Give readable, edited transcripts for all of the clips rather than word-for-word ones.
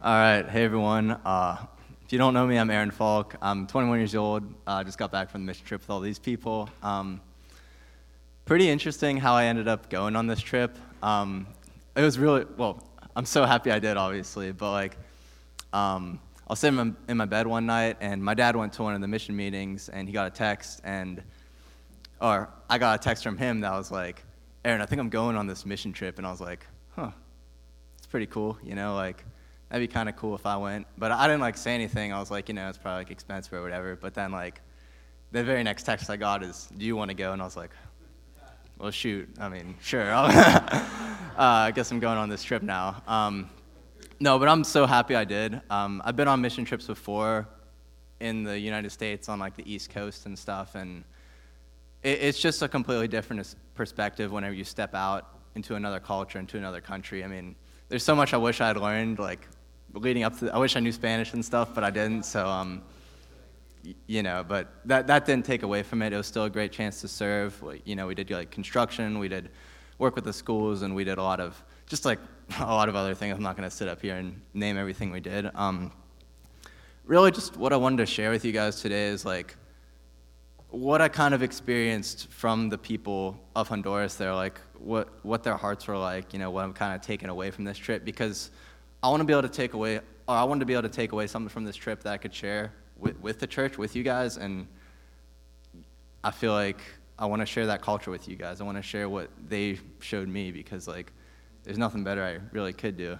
All right, hey everyone. If you don't know me, I'm Aaron Falk. I'm 21 years old. Just got back from the mission trip with all these people. Pretty interesting how I ended up going on this trip. It was really, well, I'm so happy I did, obviously, but I was sitting in my bed one night, and my dad went to one of the mission meetings, and he got a text, or I got a text from him that was like, Aaron, I think I'm going on this mission trip, and I was like, it's pretty cool, that'd be kind of cool if I went, but I didn't say anything. I was like, it's probably expensive or whatever, but then the very next text I got is, do you want to go? And I was like, well, shoot, sure, I guess I'm going on this trip now. No, but I'm so happy I did. I've been on mission trips before in the United States on the East Coast and stuff, and it's just a completely different perspective whenever you step out into another culture, into another country. There's so much I wish I had learned, leading up to, I wish I knew Spanish and stuff, but I didn't, so, but that didn't take away from it. It was still a great chance to serve. We did construction, we did work with the schools, and we did a lot of other things. I'm not going to sit up here and name everything we did. Really just what I wanted to share with you guys today is what I kind of experienced from the people of Honduras there, what their hearts were like, what I'm kind of taking away from this trip, because I wanted to be able to take away something from this trip that I could share with the church, with you guys, and I feel like I want to share that culture with you guys. I want to share what they showed me, because there's nothing better I really could do.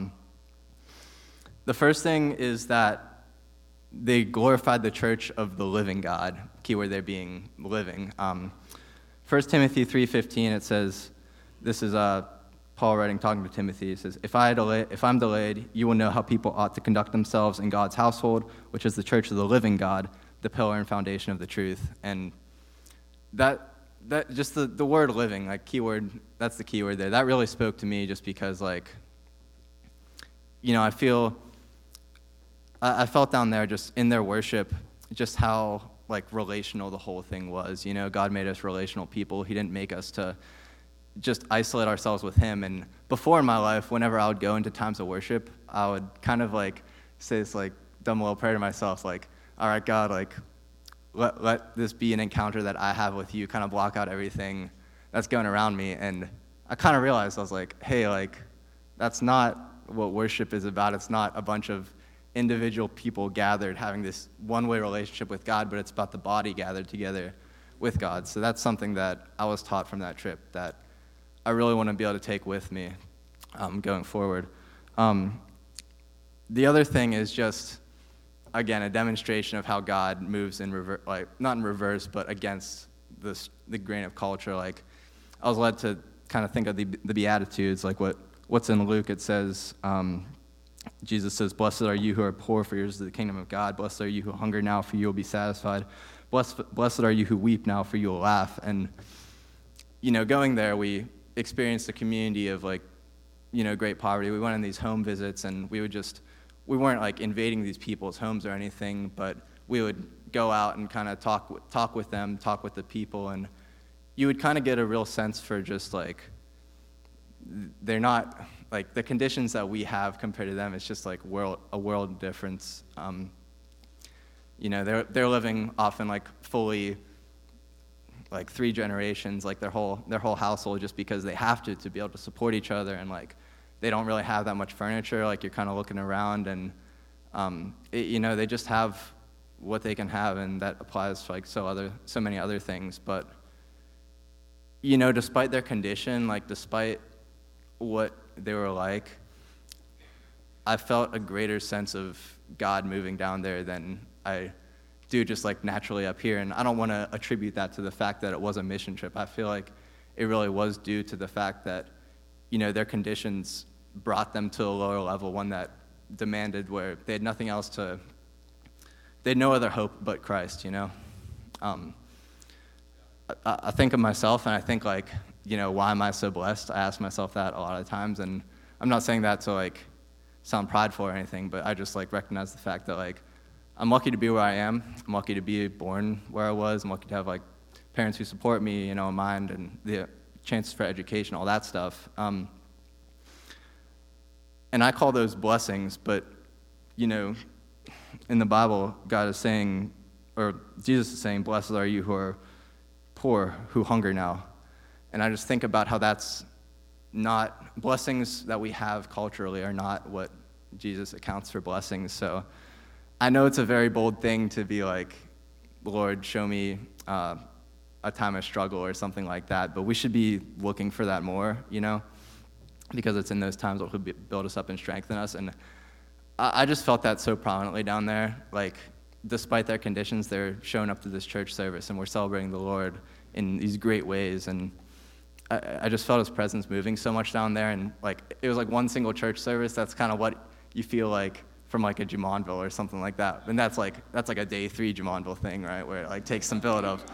The first thing is that they glorified the church of the living God, keyword there being living. 1 Timothy 3:15, it says, this is Paul writing, talking to Timothy. He says, if I'm delayed, you will know how people ought to conduct themselves in God's household, which is the church of the living God, the pillar and foundation of the truth. And that just the word living, keyword, that's the keyword there. That really spoke to me, just because I felt down there just in their worship, just how relational the whole thing was. God made us relational people. He didn't make us to just isolate ourselves with him. And before in my life, whenever I would go into times of worship, I would kind of say this dumb little prayer to myself, all right, God, let this be an encounter that I have with you, kind of block out everything that's going around me. And I kind of realized, I was like, hey, that's not what worship is about. It's not a bunch of individual people gathered having this one-way relationship with God, but it's about the body gathered together with God. So that's something that I was taught from that trip that I really want to be able to take with me going forward. The other thing is just, again, a demonstration of how God moves in reverse, not in reverse, but against the grain of culture. I was led to kind of think of the Beatitudes, what's in Luke. It says, Jesus says, blessed are you who are poor, for yours is the kingdom of God. Blessed are you who hunger now, for you will be satisfied. Blessed are you who weep now, for you will laugh. And, going there, we experienced a community of, great poverty. We went on these home visits, and we weren't, invading these people's homes or anything, but we would go out and kind of talk with them, talk with the people, and you would kind of get a real sense for just, they're not, the conditions that we have compared to them, it's just a world difference. They're living often fully 3 generations, their whole household, just because they have to be able to support each other, and they don't really have that much furniture. You're kind of looking around, and they just have what they can have, and that applies to so many other things. But despite their condition, despite what they were like, I felt a greater sense of God moving down there than I do just naturally up here. And I don't want to attribute that to the fact that it was a mission trip. I feel like it really was due to the fact that their conditions brought them to a lower level, one that demanded where they had nothing else to, they had no other hope but Christ. I think of myself, and I think why am I so blessed? I ask myself that a lot of times, and I'm not saying that to sound prideful or anything, but I just recognize the fact that I'm lucky to be where I am. I'm lucky to be born where I was. I'm lucky to have parents who support me, in mind, and the chances for education, all that stuff. And I call those blessings, but, you know, in the Bible, God is saying, or Jesus is saying, blessed are you who are poor, who hunger now. And I just think about how that's not, blessings that we have culturally are not what Jesus accounts for blessings. So I know it's a very bold thing to be like, Lord, show me a time of struggle or something like that, but we should be looking for that more, you know, because it's in those times that will build us up and strengthen us. And I just felt that so prominently down there. Like, despite their conditions, they're showing up to this church service, and we're celebrating the Lord in these great ways. And I just felt his presence moving so much down there. And like, it was like one single church service. That's kind of what you feel like from like a Jumonville or something like that. And that's like a day 3 Jumonville thing, right? Where it like takes some build up.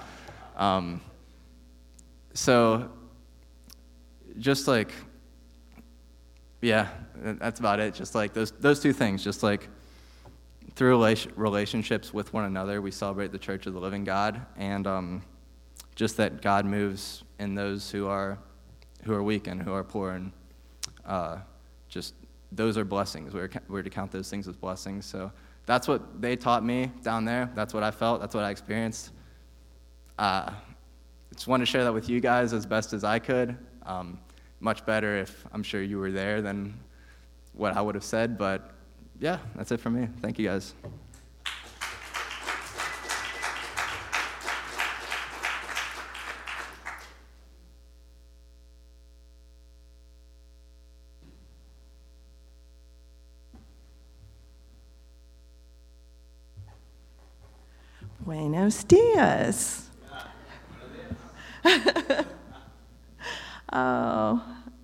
So just like, yeah, that's about it. Just like those two things, just like through relationships with one another, we celebrate the Church of the Living God, and just that God moves in those who are weak and who are poor, and just those are blessings. We're to count those things as blessings. So that's what they taught me down there. That's what I felt. That's what I experienced. Just wanted to share that with you guys as best as I could. Much better if I'm sure you were there than what I would have said, but yeah, that's it for me. Thank you guys. Buenos dias. Oh,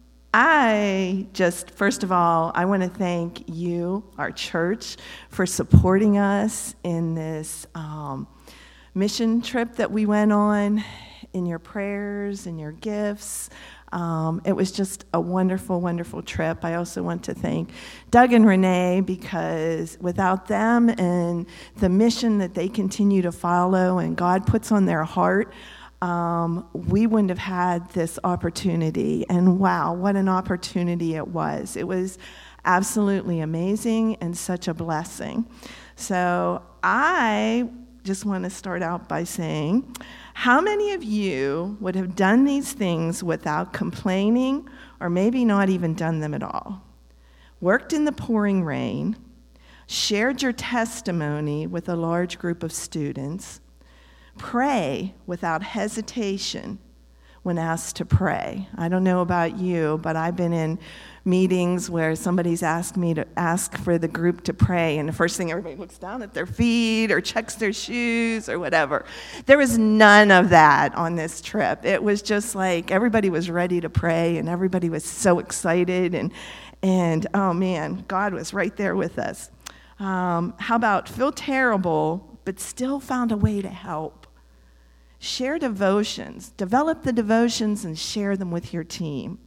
first of all, I want to thank you, our church, for supporting us in this mission trip that we went on, in your prayers and your gifts. It was just a wonderful, wonderful trip. I also want to thank Doug and Renee, because without them and the mission that they continue to follow and God puts on their heart, we wouldn't have had this opportunity. And wow, what an opportunity it was. It was absolutely amazing and such a blessing. So I just want to start out by saying, how many of you would have done these things without complaining, or maybe not even done them at all? Worked in the pouring rain, shared your testimony with a large group of students, pray without hesitation when asked to pray. I don't know about you, but I've been in meetings where somebody's asked me to ask for the group to pray, and the first thing, everybody looks down at their feet or checks their shoes or whatever. There was none of that on this trip. It was just like everybody was ready to pray, and everybody was so excited, and oh man, God was right there with us. How about feel terrible, but still found a way to help? Share devotions. Develop the devotions and share them with your team.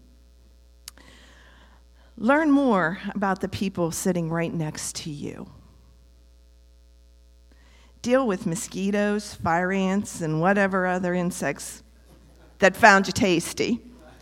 Learn more about the people sitting right next to you. Deal with mosquitoes, fire ants, and whatever other insects that found you tasty.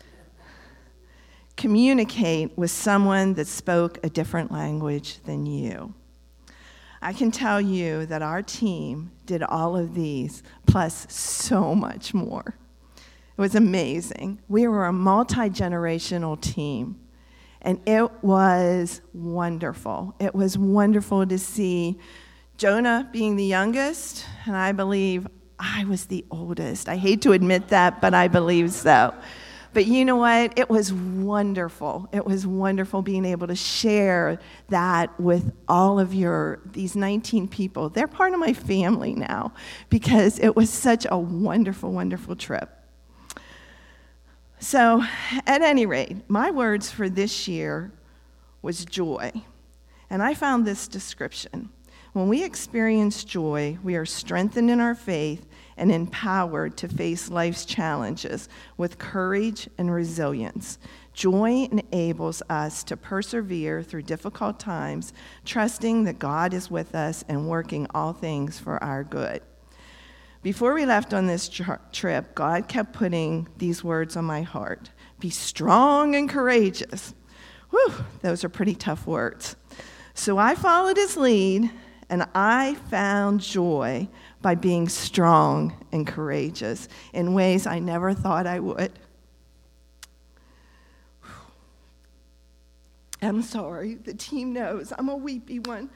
Communicate with someone that spoke a different language than you. I can tell you that our team did all of these, plus so much more. It was amazing. We were a multi-generational team, and it was wonderful. It was wonderful to see Jonah being the youngest, and I believe I was the oldest. I hate to admit that, but I believe so. But you know what? It was wonderful. It was wonderful being able to share that with all of these 19 people. They're part of my family now, because it was such a wonderful, wonderful trip. So, at any rate, my words for this year was joy. And I found this description. When we experience joy, we are strengthened in our faith and empowered to face life's challenges with courage and resilience. Joy enables us to persevere through difficult times, trusting that God is with us and working all things for our good. Before we left on this trip, God kept putting these words on my heart. Be strong and courageous. Whew, those are pretty tough words. So I followed his lead, and I found joy by being strong and courageous in ways I never thought I would. I'm sorry, the team knows I'm a weepy one.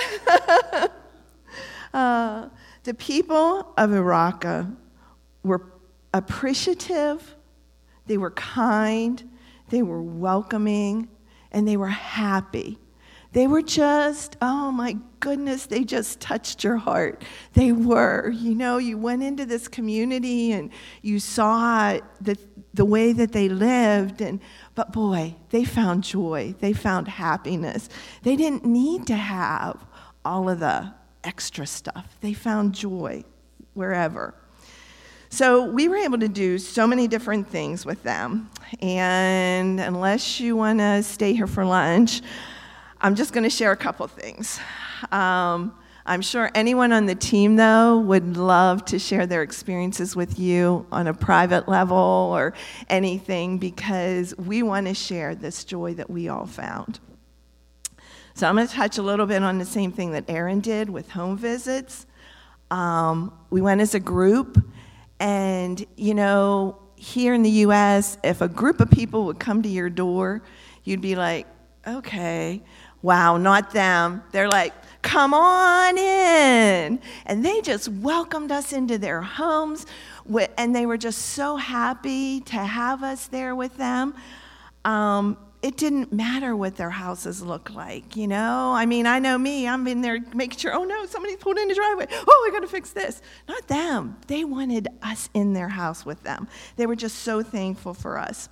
The people of Iraq were appreciative, they were kind, they were welcoming, and they were happy. They were just, oh my goodness, they just touched your heart. They were, you went into this community and you saw the way that they lived, but boy, they found joy, they found happiness. They didn't need to have all of the extra stuff. They found joy wherever. So we were able to do so many different things with them, and unless you want to stay here for lunch, I'm just going to share a couple things. I'm sure anyone on the team, though, would love to share their experiences with you on a private level or anything, because we want to share this joy that we all found. So I'm going to touch a little bit on the same thing that Aaron did with home visits. We went as a group, and, here in the U.S., if a group of people would come to your door, you'd be like, okay, wow, not them. They're like, come on in. And they just welcomed us into their homes, and they were just so happy to have us there with them. It didn't matter what their houses looked like, I mean, I know me, I'm in there making sure, oh no, somebody pulled in the driveway. Oh, we got to fix this. Not them. They wanted us in their house with them. They were just so thankful for us.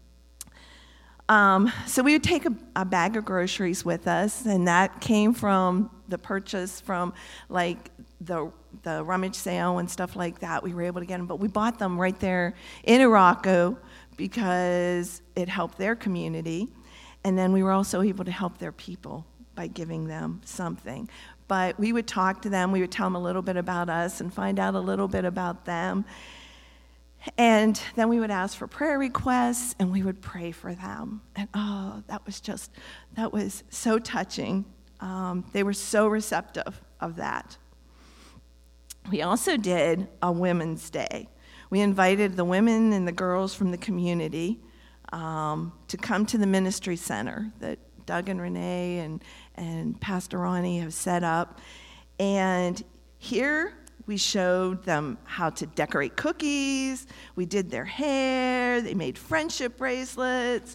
So we would take a bag of groceries with us, and that came from the purchase from like the rummage sale and stuff like that. We were able to get them, but we bought them right there in Iraq because it helped their community, and then we were also able to help their people by giving them something. But we would talk to them, we would tell them a little bit about us and find out a little bit about them. And then we would ask for prayer requests, and we would pray for them. And that was so touching. They were so receptive of that. We also did a Women's Day. We invited the women and the girls from the community to come to the ministry center that Doug and Renee and Pastor Ronnie have set up. And here we showed them how to decorate cookies. We did their hair. They made friendship bracelets.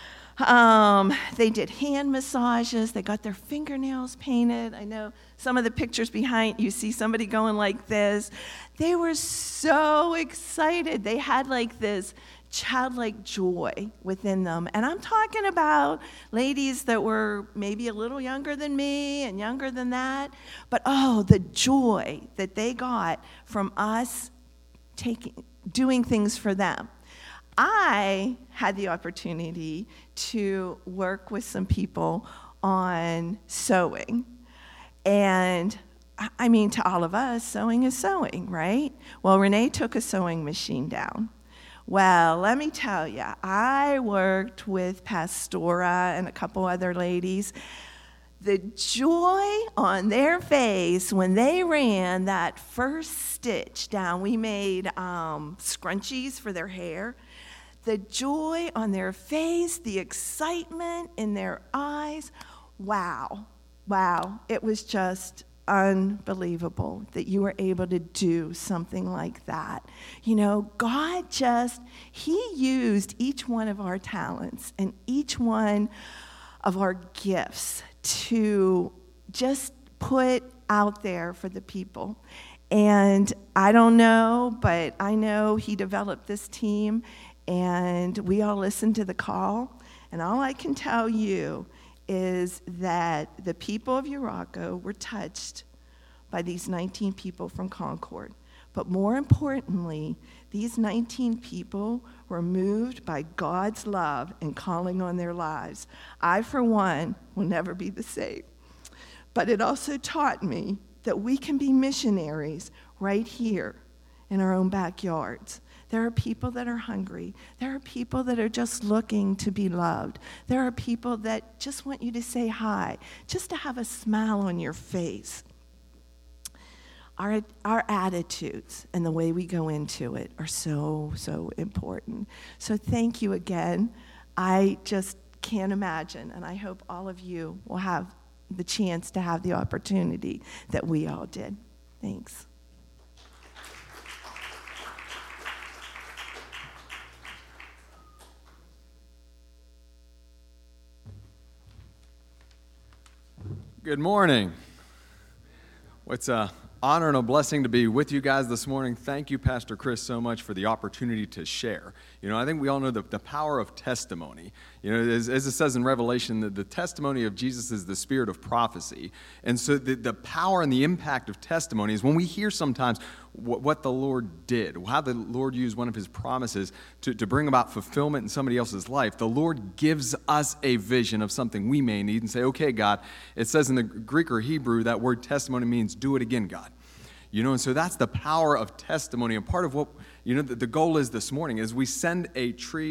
They did hand massages. They got their fingernails painted. I know some of the pictures behind, you see somebody going like this. They were so excited. They had like this childlike joy within them. And I'm talking about ladies that were maybe a little younger than me and younger than that. But the joy that they got from us doing things for them. I had the opportunity to work with some people on sewing. And I mean, to all of us, sewing is sewing, right? Well, Renee took a sewing machine down. Well, let me tell you, I worked with Pastora and a couple other ladies. The joy on their face when they ran that first stitch down, we made scrunchies for their hair. The joy on their face, the excitement in their eyes, wow, it was just unbelievable that you were able to do something like that. God He used each one of our talents and each one of our gifts to just put out there for the people. And I don't know, but I know He developed this team, and we all listened to the call. And all I can tell you is that the people of Urraco were touched by these 19 people from Concord. But more importantly, these 19 people were moved by God's love and calling on their lives. I, for one, will never be the same. But it also taught me that we can be missionaries right here in our own backyards. There are people that are hungry. There are people that are just looking to be loved. There are people that just want you to say hi, just to have a smile on your face. Our attitudes and the way we go into it are so, so important. So thank you again. I just can't imagine, and I hope all of you will have the chance to have the opportunity that we all did. Thanks. Good morning. It's an honor and a blessing to be with you guys this morning. Thank you, Pastor Chris, so much for the opportunity to share. I think we all know the power of testimony. As it says in Revelation, the testimony of Jesus is the spirit of prophecy. And so the power and the impact of testimony is when we hear sometimes what the Lord did, how the Lord used one of his promises to bring about fulfillment in somebody else's life. The Lord gives us a vision of something we may need and say, okay, God, it says in the Greek or Hebrew, that word testimony means do it again, God. And so that's the power of testimony. And part of what, the goal is this morning is we send a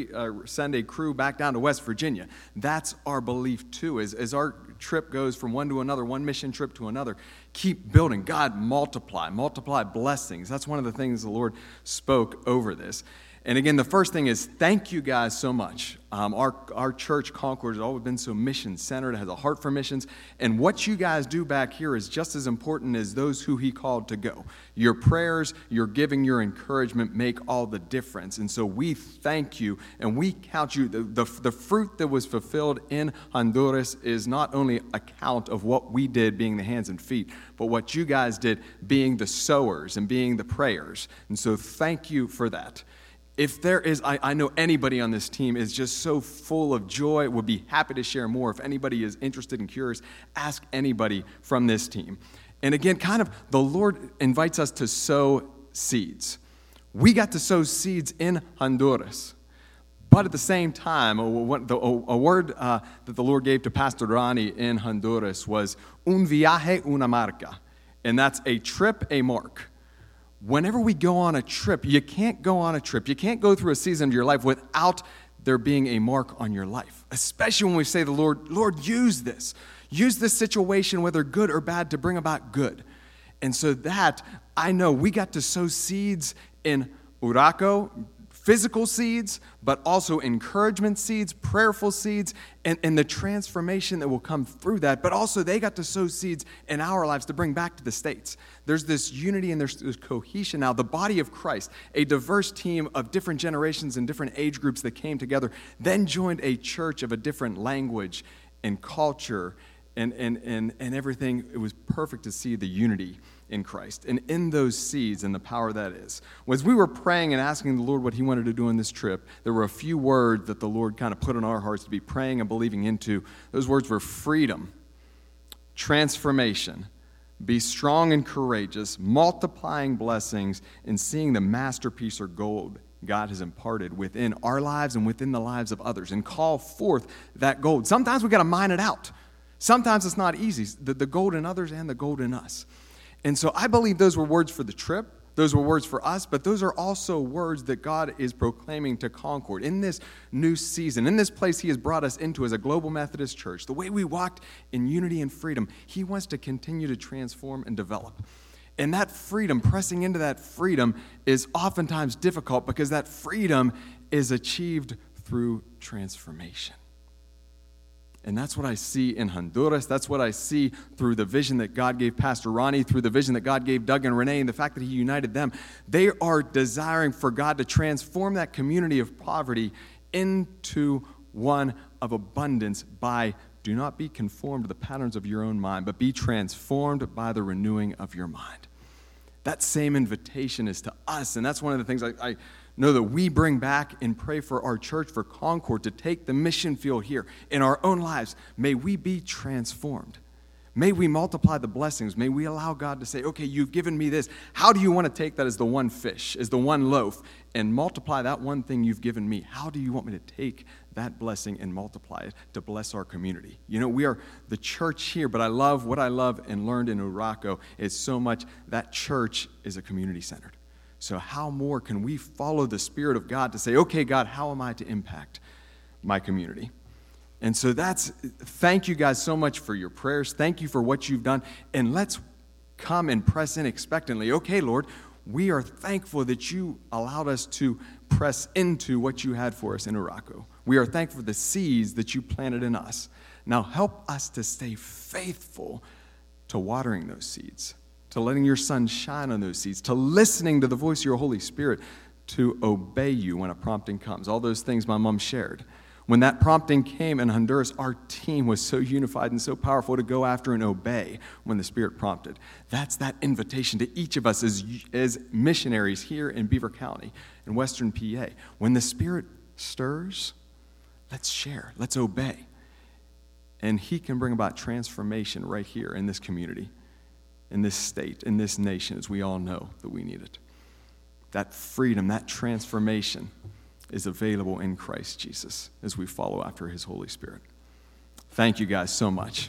crew back down to West Virginia. That's our belief too, as our trip goes from one to another, one mission trip to another. Keep building. God, multiply blessings. That's one of the things the Lord spoke over this. And again, the first thing is thank you guys so much. Our church, Concord, has always been so mission-centered. It has a heart for missions. And what you guys do back here is just as important as those who he called to go. Your prayers, your giving, your encouragement make all the difference. And so we thank you, and we count you. The fruit that was fulfilled in Honduras is not only a count of what we did being the hands and feet, but what you guys did being the sowers and being the prayers. And so thank you for that. If there is, I know anybody on this team is just so full of joy, would be happy to share more. If anybody is interested and curious, ask anybody from this team. And again, kind of the Lord invites us to sow seeds. We got to sow seeds in Honduras. But at the same time, a word that the Lord gave to Pastor Rani in Honduras was un viaje, una marca. And that's a trip, a mark. Whenever we go on a trip, you can't go on a trip. You can't go through a season of your life without there being a mark on your life. Especially when we say to the Lord, use this. Use this situation, whether good or bad, to bring about good. And so that, I know we got to sow seeds in Uraco, physical seeds, but also encouragement seeds, prayerful seeds, and the transformation that will come through that. But also they got to sow seeds in our lives to bring back to the States. There's this unity and there's this cohesion now. The body of Christ, a diverse team of different generations and different age groups that came together, then joined a church of a different language and culture and everything. It was perfect to see the unity in Christ and in those seeds and the power that is. As we were praying and asking the Lord what he wanted to do on this trip, there were a few words that the Lord kind of put in our hearts to be praying and believing into. Those words were freedom, transformation, be strong and courageous, multiplying blessings, and seeing the masterpiece or gold God has imparted within our lives and within the lives of others, and call forth that gold. Sometimes we got to mine it out. Sometimes it's not easy, the gold in others and the gold in us. And so I believe those were words for the trip. Those were words for us, but those are also words that God is proclaiming to Concord in this new season, in this place he has brought us into as a Global Methodist Church. The way we walked in unity and freedom, he wants to continue to transform and develop. And that freedom, pressing into that freedom, is oftentimes difficult because that freedom is achieved through transformation. And that's what I see in Honduras. That's what I see through the vision that God gave Pastor Ronnie, through the vision that God gave Doug and Renee, and the fact that he united them. They are desiring for God to transform that community of poverty into one of abundance by do not be conformed to the patterns of your own mind, but be transformed by the renewing of your mind. That same invitation is to us, and that's one of the things I know that we bring back and pray for our church, for Concord, to take the mission field here in our own lives. May we be transformed. May we multiply the blessings. May we allow God to say, okay, you've given me this. How do you want to take that as the one fish, as the one loaf, and multiply that one thing you've given me? How do you want me to take that blessing and multiply it to bless our community? We are the church here, but what I love and learned in Uraco is so much that church is a community-centered. So how more can we follow the Spirit of God to say, okay, God, how am I to impact my community? And so thank you guys so much for your prayers. Thank you for what you've done. And let's come and press in expectantly. Okay, Lord, we are thankful that you allowed us to press into what you had for us in Araco. We are thankful for the seeds that you planted in us. Now help us to stay faithful to watering those seeds, to letting your sun shine on those seeds, to listening to the voice of your Holy Spirit, to obey you when a prompting comes. All those things my mom shared. When that prompting came in Honduras, our team was so unified and so powerful to go after and obey when the Spirit prompted. That's that invitation to each of us as missionaries here in Beaver County, in Western PA. When the Spirit stirs, let's share, let's obey. And he can bring about transformation right here in this community, in this state, in this nation, as we all know that we need it. That freedom, that transformation is available in Christ Jesus as we follow after his Holy Spirit. Thank you guys so much.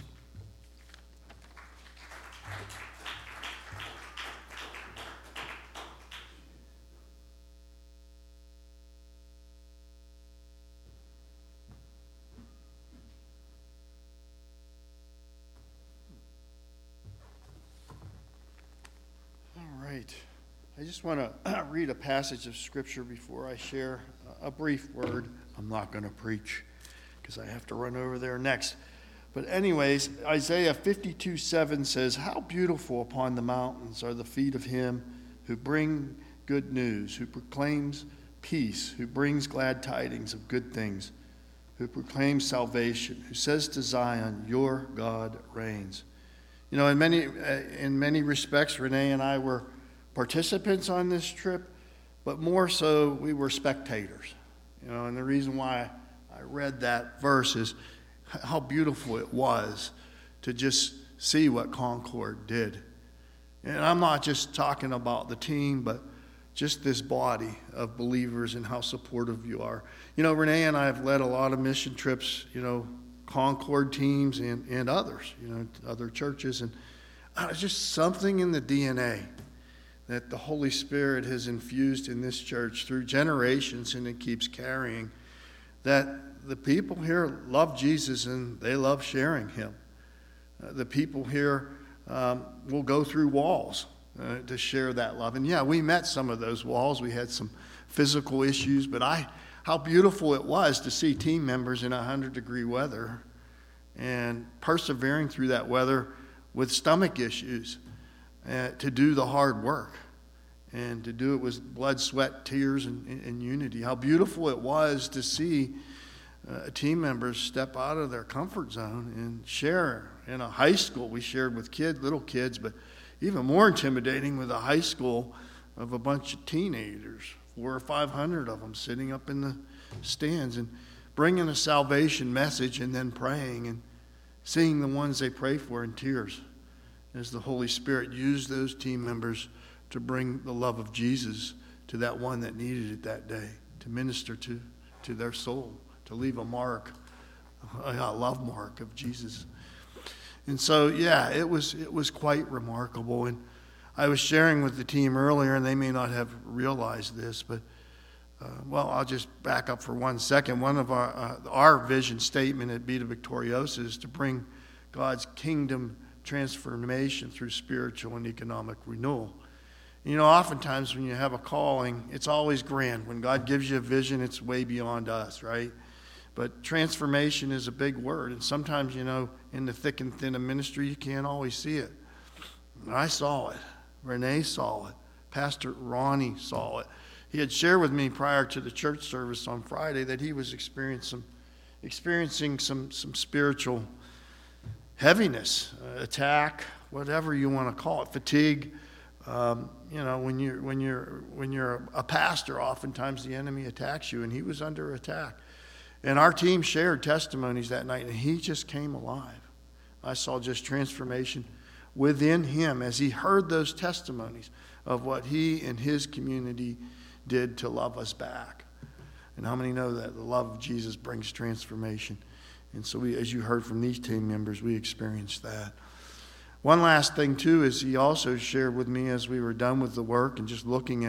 I just want to read a passage of Scripture before I share a brief word. I'm not going to preach because I have to run over there next. But anyways, Isaiah 52:7 says, "How beautiful upon the mountains are the feet of him who bring good news, who proclaims peace, who brings glad tidings of good things, who proclaims salvation, who says to Zion, your God reigns." You know, in many respects, Renee and I were participants on this trip, but more so we were spectators. You know, and the reason why I read that verse is how beautiful it was to just see what Concord did. And I'm not just talking about the team, but just this body of believers and how supportive you are. You know, Renee and I have led a lot of mission trips, you know, Concord teams and others, you know, other churches. And it's just something in the DNA that the Holy Spirit has infused in this church through generations, and it keeps carrying, that the people here love Jesus and they love sharing him. The people here will go through walls to share that love. And yeah, we met some of those walls. We had some physical issues, but how beautiful it was to see team members in 100-degree weather and persevering through that weather with stomach issues. To do the hard work and to do it with blood, sweat, tears, and unity. How beautiful it was to see team members step out of their comfort zone and share. In a high school, we shared with little kids, but even more intimidating with a high school of a bunch of teenagers, 400 or 500 of them sitting up in the stands and bringing a salvation message and then praying and seeing the ones they pray for in tears, as the Holy Spirit used those team members to bring the love of Jesus to that one that needed it that day, to minister to their soul, to leave a mark, a love mark of Jesus. And so, yeah, it was quite remarkable. And I was sharing with the team earlier, and they may not have realized this, but, well, I'll just back up for 1 second. One of our vision statement at Beta Victoriosa is to bring God's kingdom transformation through spiritual and economic renewal. You know, oftentimes when you have a calling, it's always grand. When God gives you a vision, it's way beyond us, right? But transformation is a big word. And sometimes, you know, in the thick and thin of ministry, you can't always see it. I saw it. Renee saw it. Pastor Ronnie saw it. He had shared with me prior to the church service on Friday that he was experiencing some spiritual heaviness, attack, whatever you want to call it, fatigue. You know, when you're a pastor, oftentimes the enemy attacks you, and he was under attack. And our team shared testimonies that night, and he just came alive. I saw just transformation within him as he heard those testimonies of what he and his community did to love us back. And how many know that the love of Jesus brings transformation? And so as you heard from these team members, we experienced that. One last thing, too, is he also shared with me as we were done with the work and just looking at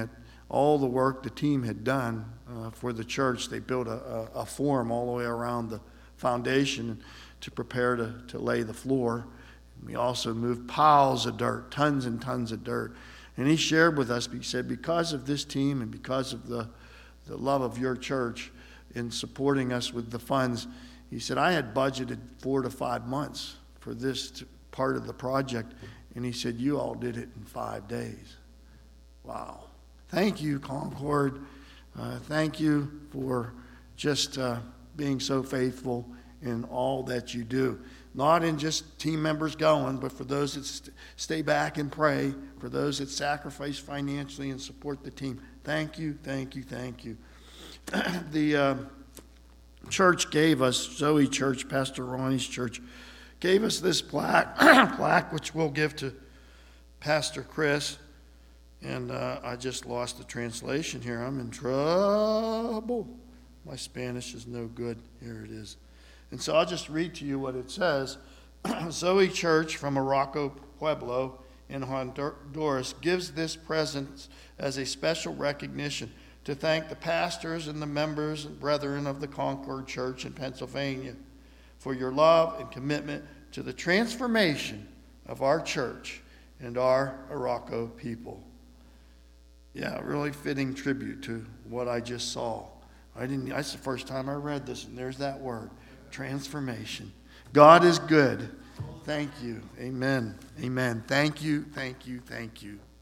all the work the team had done for the church. They built a form all the way around the foundation to prepare to lay the floor. We also moved piles of dirt, tons and tons of dirt. And he shared with us, he said, because of this team and because of the love of your church in supporting us with the funds, he said, I had budgeted 4 to 5 months for this part of the project. And he said, you all did it in 5 days. Wow. Thank you, Concord. Thank you for just being so faithful in all that you do. Not in just team members going, but for those that stay back and pray, for those that sacrifice financially and support the team. Thank you, thank you, thank you. The church gave us, Zoe Church, Pastor Ronnie's church, gave us this plaque, which we'll give to Pastor Chris. And I just lost the translation here. I'm in trouble. My Spanish is no good. Here it is. And so I'll just read to you what it says. Zoe Church from Morocco Pueblo in Honduras gives this present as a special recognition to thank the pastors and the members and brethren of the Concord Church in Pennsylvania for your love and commitment to the transformation of our church and our Morocco people. Yeah, really fitting tribute to what I just saw. That's the first time I read this, and there's that word, transformation. God is good. Thank you. Amen. Amen. Thank you, thank you, thank you.